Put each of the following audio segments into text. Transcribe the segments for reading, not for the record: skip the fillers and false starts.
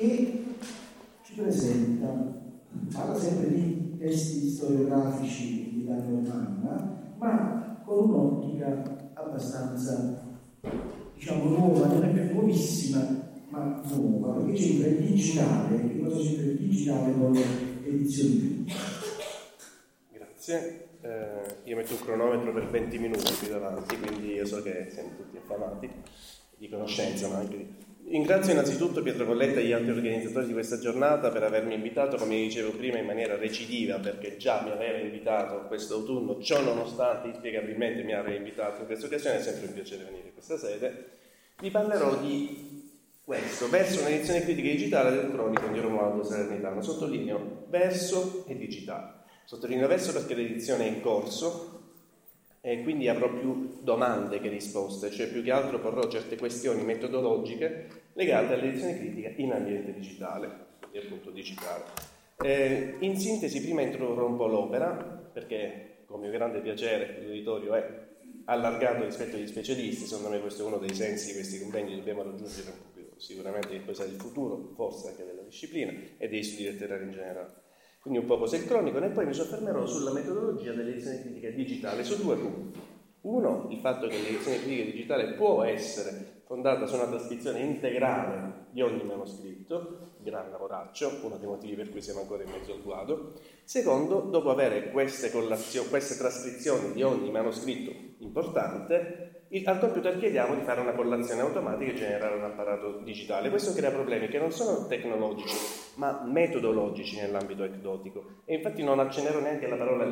che ci presenta, parla sempre di testi storiografici di Italia Romana, ma con un'ottica abbastanza, diciamo, nuova, non è più nuovissima, ma nuova, perché c'entra il digitale. Che cosa c'entra il digitale con le edizioni prima? Grazie. Io metto un cronometro per 20 minuti qui davanti, quindi io so che siamo tutti affamati di conoscenza, ma anche ringrazio innanzitutto Pietro Colletta e gli altri organizzatori di questa giornata per avermi invitato, come dicevo prima, in maniera recidiva, perché già mi aveva invitato questo autunno, ciò nonostante inspiegabilmente mi aveva invitato in questa occasione. È sempre un piacere venire in questa sede. Vi parlerò di questo, verso un'edizione critica digitale del Cronico di Romualdo Salernitano. Sottolineo verso e digitale. Sottolineo verso perché l'edizione è in corso e quindi avrò più domande che risposte, cioè più che altro porrò certe questioni metodologiche legate all'edizione critica in ambiente digitale, e appunto digitale. In sintesi, prima introdurrò un po' l'opera, perché con mio grande piacere l'uditorio è allargato rispetto agli specialisti. Secondo me questo è uno dei sensi di questi convegni, dobbiamo raggiungere sicuramente che poi sarà il futuro, forse anche della disciplina e dei studi letterari in generale. Quindi un po' cos'è il Cronicon, e poi mi soffermerò sulla metodologia dell'edizione critica digitale su due punti. Uno, il fatto che l'edizione critica digitale può essere fondata su una trascrizione integrale di ogni manoscritto, gran lavoraccio, uno dei motivi per cui siamo ancora in mezzo al guado. Secondo, dopo avere queste trascrizioni di ogni manoscritto importante, al computer chiediamo di fare una collazione automatica e generare un apparato digitale. Questo crea problemi che non sono tecnologici, ma metodologici nell'ambito anecdotico. E infatti non accennerò neanche alla parola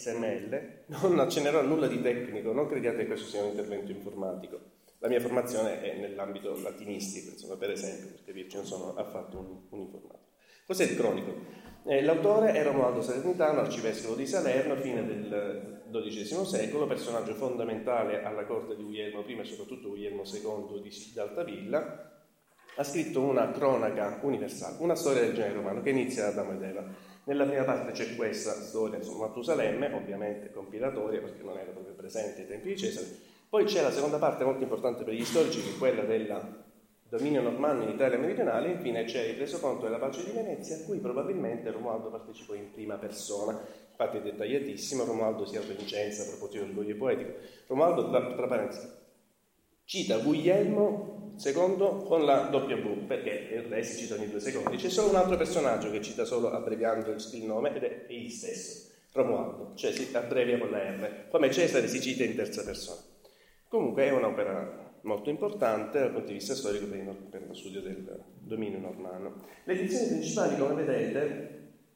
TXML, non accennerò a nulla di tecnico, non crediate che questo sia un intervento informatico. La mia formazione è nell'ambito latinistico, insomma, per esempio, per capirci, non sono affatto un informatico. Cos'è il Cronico? L'autore è Romualdo Salernitano, arcivescovo di Salerno, fine del XII secolo, personaggio fondamentale alla corte di Guglielmo I e soprattutto Guglielmo II di Altavilla. Ha scritto una cronaca universale, una storia del genere romano che inizia da Adamo ed Eva. Nella prima parte c'è questa storia su Matusalemme, ovviamente compilatoria perché non era proprio presente ai tempi di Cesare. Poi c'è la seconda parte molto importante per gli storici, che è quella del dominio normanno in Italia meridionale. Infine c'è il resoconto della pace di Venezia, a cui probabilmente Romualdo partecipò in prima persona. Infatti è dettagliatissimo. Romualdo si autolicenza a proposito dell'orgoglio poetico. Romualdo, tra parentesi, cita Guglielmo II con la W, perché il re si cita ogni 2 secondi. C'è solo un altro personaggio che cita solo abbreviando il nome, ed è egli stesso, Romualdo, cioè si abbrevia con la R, come Cesare si cita in terza persona. Comunque è un'opera molto importante dal punto di vista storico per lo studio del dominio normanno. Le edizioni principali, come vedete,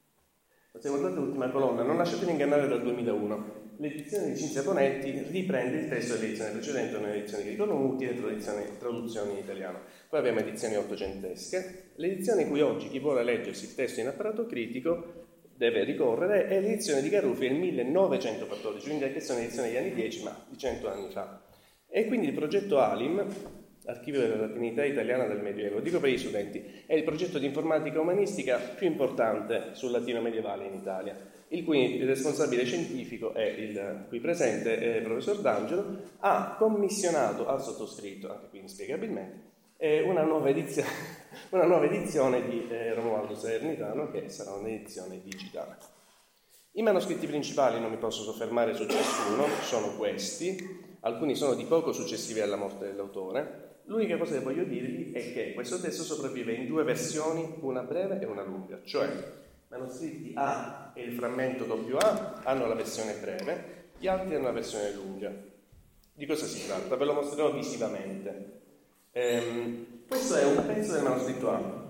se guardate l'ultima colonna, non lasciatevi ingannare dal 2001. L'edizione di Cinzia Bonetti riprende il testo dell'edizione precedente, un'edizione di Nicola Muti e traduzioni in italiano. Poi abbiamo edizioni ottocentesche. L'edizione in cui oggi chi vuole leggersi il testo in apparato critico deve ricorrere è l'edizione di Garuffi del 1914, quindi anche questa è un'edizione degli anni 10, ma di 100 anni fa. E quindi il progetto ALIM, Archivio della Latinità Italiana del Medioevo, dico per gli studenti, è il progetto di informatica umanistica più importante sul latino medievale in Italia, il cui responsabile scientifico è il qui presente, il professor D'Angelo. Ha commissionato al sottoscritto, anche qui inspiegabilmente, una nuova edizione di Romualdo Salernitano, che sarà un'edizione digitale. I manoscritti principali non mi posso soffermare su ciascuno, sono questi. Alcuni sono di poco successivi alla morte dell'autore. L'unica cosa che voglio dirvi è che questo testo sopravvive in 2 versioni, una breve e una lunga, cioè manoscritti A e il frammento WA hanno la versione breve, gli altri hanno la versione lunga. Di cosa si tratta? Ve lo mostrerò visivamente. Questo è un pezzo del manoscritto A.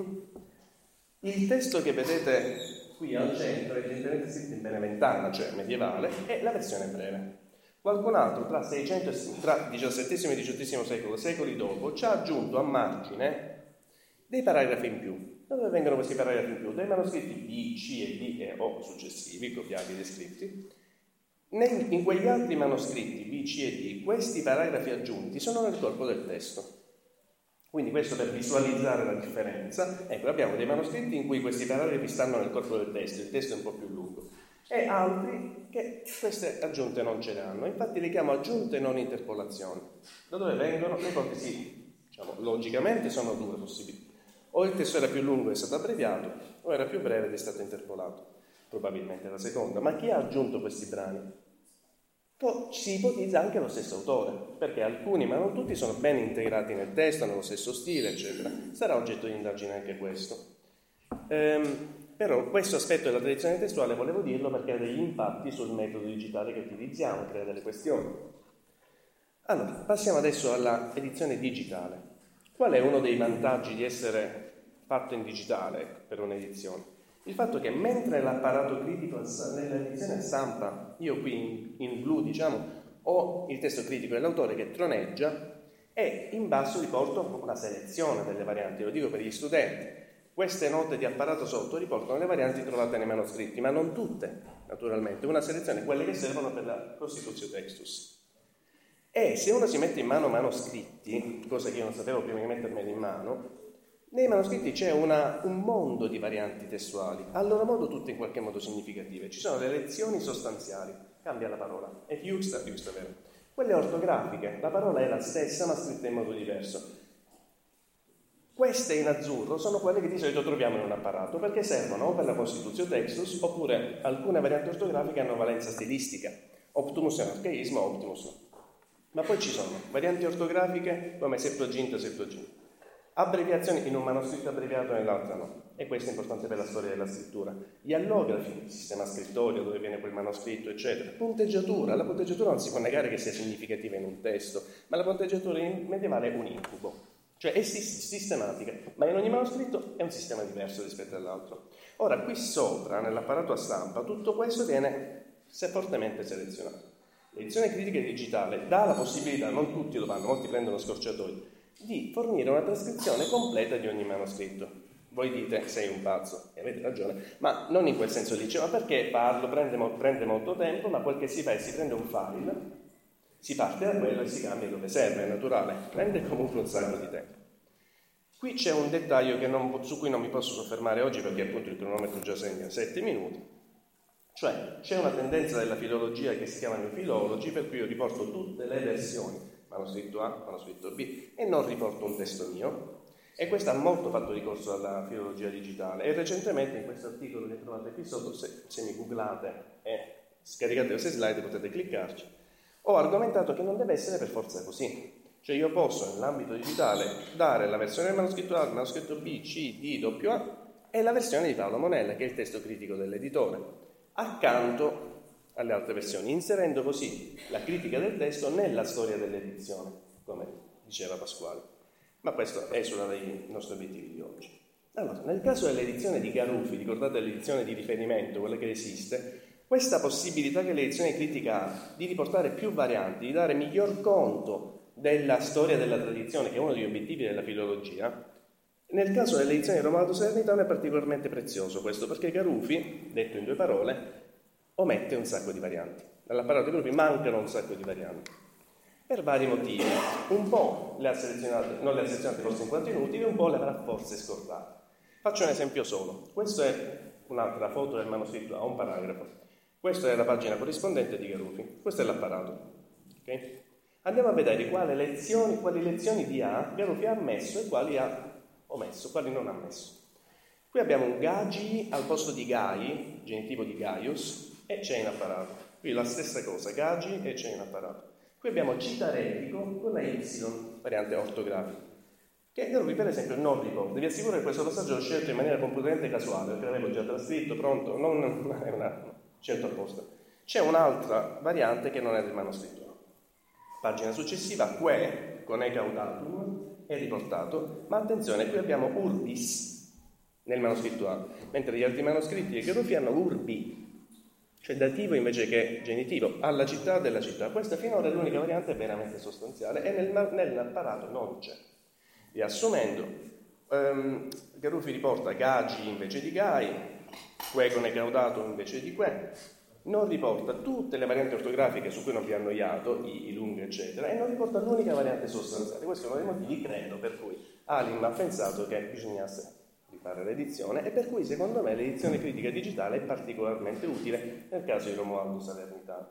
Il testo che vedete qui al centro, evidentemente scritto in beneventana, cioè medievale, è la versione breve. Qualcun altro tra XVII e XVIII secolo, secoli dopo, ci ha aggiunto a margine dei paragrafi in più. Da dove vengono questi paragrafi in più? Dai manoscritti B, C e D e O successivi, copiati e descritti. In quegli altri manoscritti B, C e D, questi paragrafi aggiunti sono nel corpo del testo. Quindi questo per visualizzare la differenza. Ecco, abbiamo dei manoscritti in cui questi paragrafi stanno nel corpo del testo, il testo è un po' più lungo, e altri che queste aggiunte non ce le hanno. Infatti le chiamo aggiunte non interpolazioni. Da dove vengono? Le ipotesi, diciamo, logicamente sono 2 possibili. O il testo era più lungo e è stato abbreviato, o era più breve ed è stato interpolato. Probabilmente la seconda. Ma chi ha aggiunto questi brani? Si ipotizza anche lo stesso autore, perché alcuni, ma non tutti, sono ben integrati nel testo, nello stesso stile, eccetera. Sarà oggetto di indagine anche questo. Però questo aspetto della tradizione testuale volevo dirlo perché ha degli impatti sul metodo digitale che utilizziamo, crea delle questioni. Allora, passiamo adesso alla edizione digitale. Qual è uno dei vantaggi di essere fatto in digitale per un'edizione? Il fatto che mentre l'apparato critico nell'edizione a stampa, io qui in blu ho il testo critico dell'autore che troneggia e in basso riporto una selezione delle varianti, lo dico per gli studenti. Queste note di apparato sotto riportano le varianti trovate nei manoscritti, ma non tutte, naturalmente, una selezione, quelle che servono per la Constitutio Textus. E se uno si mette in mano manoscritti, cosa che io non sapevo prima di mettermeli in mano, nei manoscritti c'è un mondo di varianti testuali, a loro modo tutte in qualche modo significative. Ci sono le lezioni sostanziali, cambia la parola, è giusta, vero. Quelle ortografiche, la parola è la stessa ma scritta in modo diverso. Queste in azzurro sono quelle che di solito troviamo in un apparato perché servono o per la Constitutio Textus oppure alcune varianti ortografiche hanno valenza stilistica. Optimus è un arcaismo, Optimus no. Ma poi ci sono varianti ortografiche come Septuaginta, abbreviazioni in un manoscritto abbreviato e nell'altro no. E questo è importante per la storia della scrittura. Gli allografi, il sistema scrittorio dove viene quel manoscritto, eccetera. Punteggiatura, la punteggiatura non si può negare che sia significativa in un testo, ma la punteggiatura medievale è un incubo. Cioè è sistematica, ma in ogni manoscritto è un sistema diverso rispetto all'altro. Ora, qui sopra, nell'apparato a stampa, tutto questo viene fortemente selezionato. L'edizione critica digitale dà la possibilità, non tutti lo fanno, molti prendono scorciatoie, di fornire una trascrizione completa di ogni manoscritto. Voi dite, sei un pazzo, e avete ragione, ma non in quel senso lì, ma perché parlo, prende molto tempo, ma quel che si fa è si prende un file, si parte da quello e si cambia dove serve, è naturale, prende comunque un sacco di tempo. Qui c'è un dettaglio su cui non mi posso soffermare oggi perché appunto il cronometro già segna 7 minuti, cioè c'è una tendenza della filologia che si chiamano i filologi per cui io riporto tutte le versioni, manoscritto A, manoscritto B, e non riporto un testo mio, e questo ha molto fatto ricorso alla filologia digitale e recentemente in questo articolo che trovate qui sotto, se mi googlate e scaricate queste slide potete cliccarci, ho argomentato che non deve essere per forza così. Cioè io posso nell'ambito digitale dare la versione del manoscritto A, del manoscritto B, C, D, WA e la versione di Paolo Monella, che è il testo critico dell'editore, accanto alle altre versioni, inserendo così la critica del testo nella storia dell'edizione, come diceva Pasquale. Ma questo esula dai nostri obiettivi di oggi. Allora, nel caso dell'edizione di Garuffi, ricordate l'edizione di riferimento, quella che esiste, questa possibilità che l'edizione critica ha di riportare più varianti, di dare miglior conto della storia della tradizione, che è uno degli obiettivi della filologia, nel caso dell'edizione di Romualdo Salernitano è particolarmente prezioso questo, perché Garuffi, detto in 2 parole, omette un sacco di varianti. Dall'apparato di Garuffi mancano un sacco di varianti. Per vari motivi. Un po' le ha selezionate, non le ha selezionate forse in quanto inutili, un po' le avrà forse scordate. Faccio un esempio solo. Questa è un'altra foto del manoscritto A, un paragrafo. Questa è la pagina corrispondente di Garuffi. Questo è l'apparato. Okay? Andiamo a vedere quali lezioni di A Garuffi ha ammesso e quali ha omesso, quali non ha ammesso. Qui abbiamo un Gagi al posto di Gai, genitivo di Gaius, e c'è in apparato. Qui la stessa cosa, Gagi e c'è in apparato. Qui abbiamo citaretico con la Y, variante ortografica, che Garuffi per esempio non ricorda. Vi assicuro che questo passaggio l'ho scelto in maniera completamente casuale, perché l'avevo già trascritto, pronto, non è una scelta apposta. C'è un'altra variante che non è del manoscritto. Pagina successiva, que, con e caudatum, è riportato, ma attenzione, qui abbiamo urbis nel manoscritto A, mentre gli altri manoscritti di Garuffi hanno urbi, cioè dativo invece che genitivo, alla città della città. Questa finora è l'unica variante veramente sostanziale e nell'apparato non c'è. Riassumendo, Garuffi riporta Gagi invece di Gai, que con e caudatum invece di que, non riporta tutte le varianti ortografiche su cui non vi ha annoiato, i lunghi eccetera, e non riporta l'unica variante sostanziale. Questo è uno dei motivi, credo, per cui Alim ha pensato che bisognasse rifare l'edizione e per cui secondo me l'edizione critica digitale è particolarmente utile nel caso di Romualdo Salernitano.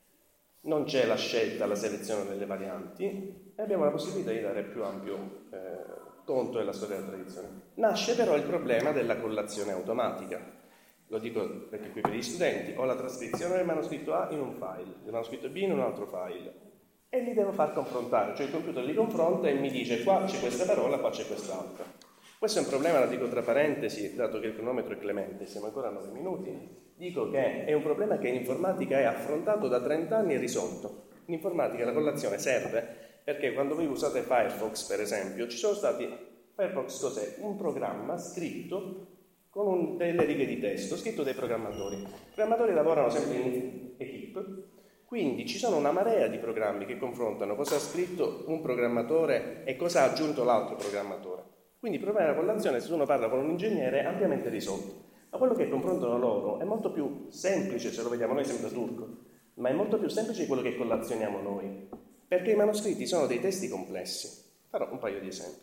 Non c'è la selezione delle varianti e abbiamo la possibilità di dare più ampio conto della storia della tradizione. Nasce però il problema della collazione automatica. Lo dico perché qui per gli studenti ho la trascrizione del manoscritto A in un file, del manoscritto B in un altro file, e li devo far confrontare, cioè il computer li confronta e mi dice qua c'è questa parola, qua c'è quest'altra. Questo è un problema, lo dico tra parentesi, dato che il cronometro è clemente, siamo ancora a 9 minuti, dico che è un problema che in informatica è affrontato da 30 anni e risolto. In informatica la collazione serve perché quando voi usate Firefox, per esempio, ci sono stati... Firefox cos'è? Un programma scritto con delle righe di testo, scritto dai programmatori. I programmatori lavorano sempre in equipe, quindi ci sono una marea di programmi che confrontano cosa ha scritto un programmatore e cosa ha aggiunto l'altro programmatore. Quindi il problema della collazione, se uno parla con un ingegnere, è ampiamente risolto. Ma quello che confrontano loro è molto più semplice, se lo vediamo noi sembra turco, ma è molto più semplice di quello che collazioniamo noi, perché i manoscritti sono dei testi complessi. Farò un paio di esempi.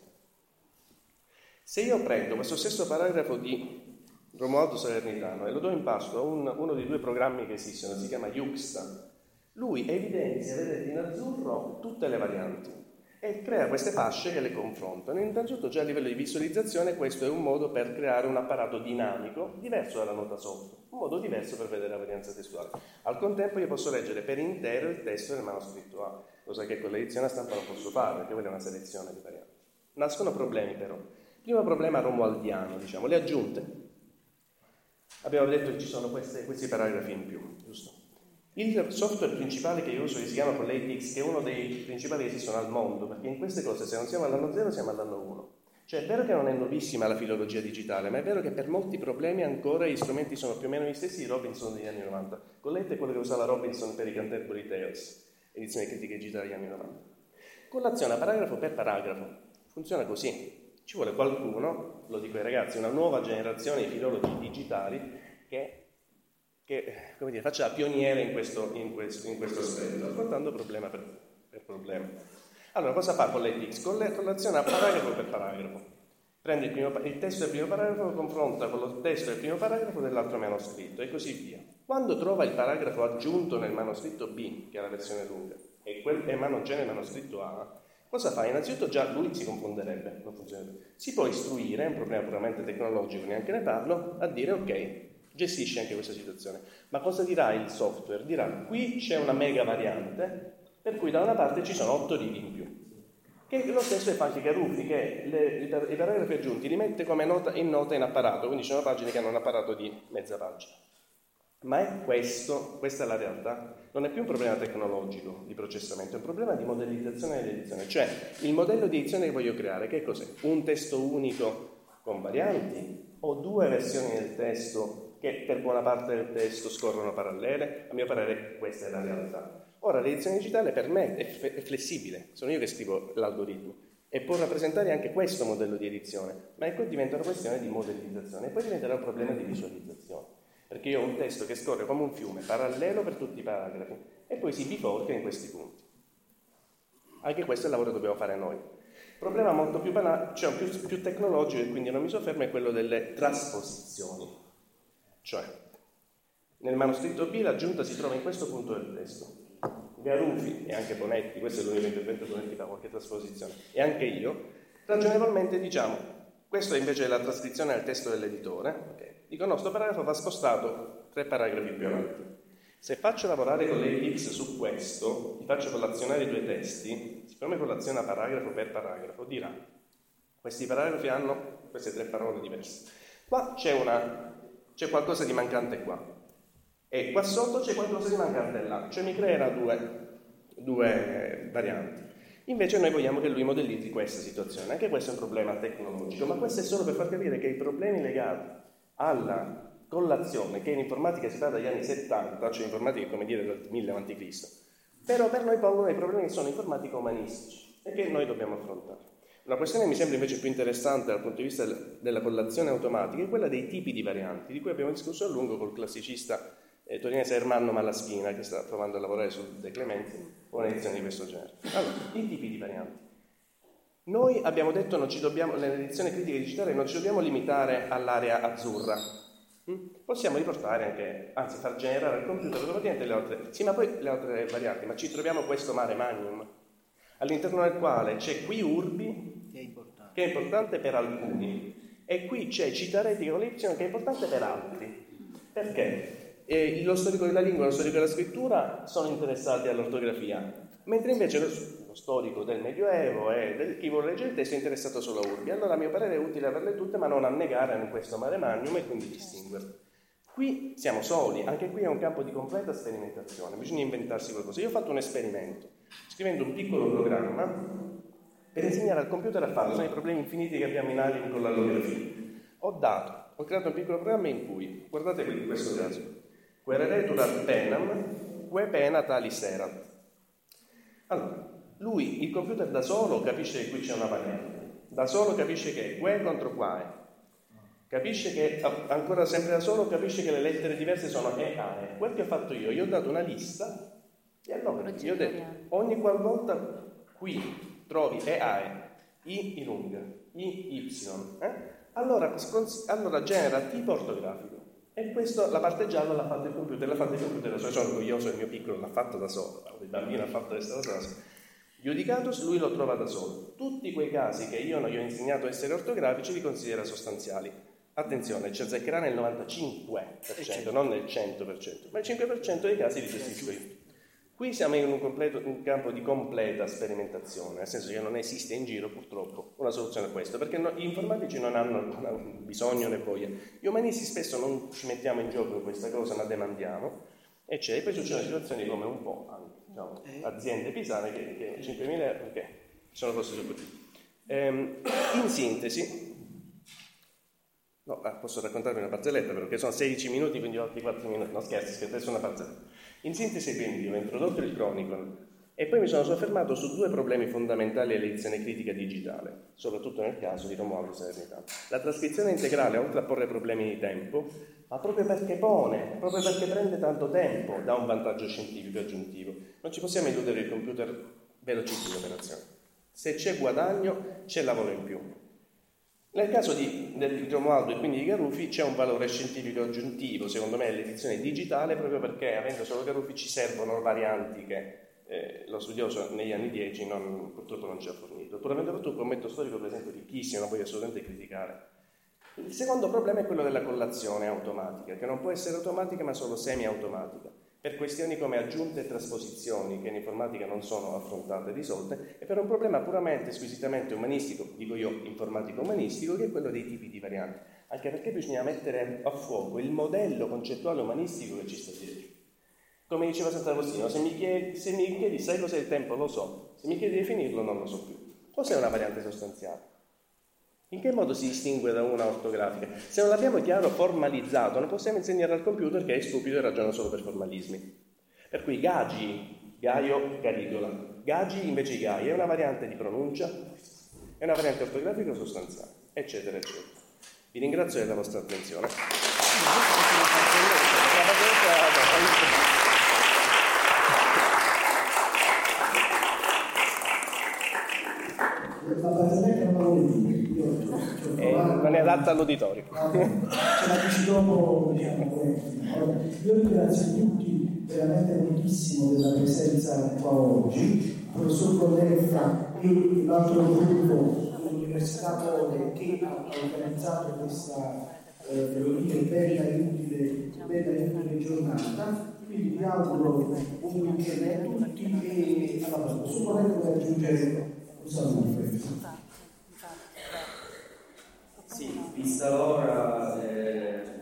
Se io prendo questo stesso paragrafo di Romualdo Salernitano e lo do in pasto a uno dei due programmi che esistono, si chiama Yuxta, lui evidenzia, vedete in azzurro, tutte le varianti e crea queste fasce che le confrontano. Innanzitutto già a livello di visualizzazione questo è un modo per creare un apparato dinamico diverso dalla nota software, un modo diverso per vedere la varianza testuale. Al contempo io posso leggere per intero il testo del manoscritto A, cosa che con l'edizione a stampa non posso fare perché quella è una selezione di varianti. Nascono problemi però. Primo problema romualdiano, diciamo, le aggiunte. Abbiamo detto che ci sono questi paragrafi in più, giusto? Il software principale che io uso, che si chiama CollectX, che è uno dei principali che esistono al mondo, perché in queste cose se non siamo all'anno 0 siamo all'anno 1. Cioè è vero che non è nuovissima la filologia digitale, ma è vero che per molti problemi ancora gli strumenti sono più o meno gli stessi di Robinson degli anni 90. Collect è quello che usava Robinson per i Canterbury Tales, edizione critica digitale degli anni 90. Collaziona paragrafo per paragrafo, funziona così. Ci vuole qualcuno, lo dico ai ragazzi, una nuova generazione di filologi digitali che come dire, faccia da pioniere in questo aspetto, affrontando problema per problema. Allora, cosa fa CollectX? Colleziona paragrafo per paragrafo. Prende il testo del primo paragrafo, lo confronta con il testo del primo paragrafo dell'altro manoscritto e così via. Quando trova il paragrafo aggiunto nel manoscritto B, che è la versione lunga, ma non c'è nel manoscritto A, cosa fa? Innanzitutto già lui si confonderebbe, non funzionerebbe. Si può istruire, è un problema puramente tecnologico, neanche ne parlo, a dire ok, gestisce anche questa situazione. Ma cosa dirà il software? Dirà, qui c'è una mega variante, per cui da una parte ci sono 8 righe in più. Che lo stesso è anche Garuffi, che i paragrafi aggiunti li mette come nota in apparato, quindi ci sono pagine che hanno un apparato di mezza pagina. Ma è questa è la realtà. Non è più un problema tecnologico di processamento, è un problema di modellizzazione dell'edizione. Cioè, il modello di edizione che voglio creare, che cos'è? Un testo unico con varianti o 2 versioni del testo che per buona parte del testo scorrono parallele? A mio parere questa è la realtà. Ora, l'edizione digitale per me è flessibile, sono io che scrivo l'algoritmo e può rappresentare anche questo modello di edizione, ma ecco diventa una questione di modellizzazione e poi diventerà un problema di visualizzazione, perché io ho un testo che scorre come un fiume, parallelo per tutti i paragrafi e poi si biforca in questi punti. Anche questo è il lavoro che dobbiamo fare noi. Il problema molto più banale, cioè più tecnologico, e quindi non mi soffermo, è quello delle trasposizioni. Cioè, nel manoscritto B l'aggiunta si trova in questo punto del testo. Garuffi e anche Bonetti, questo è l'unico intervento Bonetti fa qualche trasposizione, e anche io, ragionevolmente diciamo, questo invece è la trascrizione del testo dell'editore, okay. Dico no, sto paragrafo va spostato 3 paragrafi più avanti. Se faccio lavorare con l'EX su questo, ti faccio collazionare i 2 testi, siccome collaziona paragrafo per paragrafo, dirà, questi paragrafi hanno queste 3 parole diverse. Qua c'è qualcosa di mancante qua. E qua sotto c'è qualcosa di mancante là, cioè mi creerà due varianti. Invece noi vogliamo che lui modellizzi questa situazione, anche questo è un problema tecnologico, ma questo è solo per far capire che i problemi legati alla collazione, che in informatica si fa dagli anni 70, cioè informatica come dire dal 1000 a.C., però per noi pongono dei problemi che sono informatico-umanistici e che noi dobbiamo affrontare. Una questione che mi sembra invece più interessante dal punto di vista della collazione automatica è quella dei tipi di varianti, di cui abbiamo discusso a lungo col classicista torinese Ermanno Malaspina, che sta provando a lavorare su De Clementi, o un'edizione di questo genere. Allora, i tipi di varianti. Noi abbiamo detto nell'edizione critica digitale non ci dobbiamo limitare all'area azzurra. Possiamo riportare anche, anzi far generare al computer automaticamente le altre. Sì, ma poi le altre varianti, ma ci troviamo questo mare magnum, all'interno del quale c'è qui urbi, che è importante. che è importante per alcuni, e qui c'è Citaretti con l'Y che è importante per altri. Perché? Lo storico della lingua e lo storico della scrittura sono interessati all'ortografia, mentre invece lo storico del Medioevo e chi vuole leggere il testo è interessato solo a Urbi. Allora a mio parere è utile averle tutte, ma non annegare in questo mare magnum e quindi distinguerle. Qui siamo soli, anche qui è un campo di completa sperimentazione, bisogna inventarsi qualcosa. Io ho fatto un esperimento, scrivendo un piccolo programma per insegnare al computer a farlo, sono i problemi infiniti che abbiamo in Alien con l'allografia. Ho creato un piccolo programma in cui, guardate qui in questo caso, quereretur penam, que pena talis erat. Allora, il computer da solo capisce che qui c'è una variante, da solo capisce che è que contro quae, capisce che, ancora sempre da solo, capisce che le lettere diverse sono e, ae. Quel che ho fatto io ho dato una lista di allogrammi. Io ho detto, ogni qualvolta qui trovi e, ae, i lunga, i y, allora genera tipo ortografico. E questo, la parte gialla l'ha fatto il computer, da solo. Sono orgoglioso del mio piccolo, l'ha fatto da solo, il bambino ha fatto questa cosa. Giudicatus, lui lo trova da solo. Tutti quei casi che io non gli ho insegnato a essere ortografici li considera sostanziali. Attenzione, ci azzeccherà nel 95%, non nel 100%, ma il 5% dei casi li gestisco io. Qui siamo in un campo di completa sperimentazione, nel senso che non esiste in giro purtroppo una soluzione a questo, perché gli informatici non hanno bisogno né voglia. Gli umanisti spesso non ci mettiamo in gioco in questa cosa, ma demandiamo, e poi succedono situazioni come un po' anche, aziende pisane che 5.000 euro, perché sono cose su così. In sintesi, posso raccontarvi una barzelletta perché sono 16 minuti, quindi ho altri 4 minuti, no scherzi, adesso è una barzelletta. In sintesi, quindi, ho introdotto il Chronicon e poi mi sono soffermato su 2 problemi fondamentali all'edizione critica digitale, soprattutto nel caso di Romualdo Salernitano. La trascrizione integrale, oltre a porre problemi di tempo, ma proprio perché prende tanto tempo, dà un vantaggio scientifico aggiuntivo. Non ci possiamo illudere che il computer velocizzi l'operazione. Se c'è guadagno, c'è lavoro in più. Nel caso di Romualdo e quindi di Garuffi c'è un valore scientifico aggiuntivo, secondo me, all'edizione digitale, proprio perché avendo solo Garuffi ci servono varianti che lo studioso negli anni 10 purtroppo non ci ha fornito. Pur avendo fatto un commento storico, per esempio, ricchissimo, non voglio assolutamente criticare. Il secondo problema è quello della collazione automatica, che non può essere automatica ma solo semi-automatica, per questioni come aggiunte e trasposizioni che in informatica non sono affrontate e risolte, e per un problema puramente squisitamente umanistico, dico io informatico-umanistico, che è quello dei tipi di varianti, anche perché bisogna mettere a fuoco il modello concettuale umanistico che ci sta dietro. Come diceva Sant'Agostino, se mi chiedi sai cos'è il tempo, lo so, se mi chiedi di definirlo non lo so più. Cos'è una variante sostanziale? In che modo si distingue da una ortografica? Se non l'abbiamo chiaro formalizzato, non possiamo insegnare al computer che è stupido e ragiona solo per formalismi. Per cui Gagi, Gaio, Garigola. Gagi invece di Gai è una variante di pronuncia, è una variante ortografica o sostanziale, eccetera, eccetera. Vi ringrazio della vostra attenzione. La barzelletta non la volevo dire, non è adatta all'uditorio. Ce la dici dopo, diciamo. Io ringrazio tutti veramente moltissimo della presenza qua oggi, il professor Colletta e l'altro gruppo dell'Università Pole che ha organizzato questa bella e utile giornata. Quindi vi auguro un weekend a tutti e alla prossima. Supponete di aggiungere un saluto. Sì, vista l'ora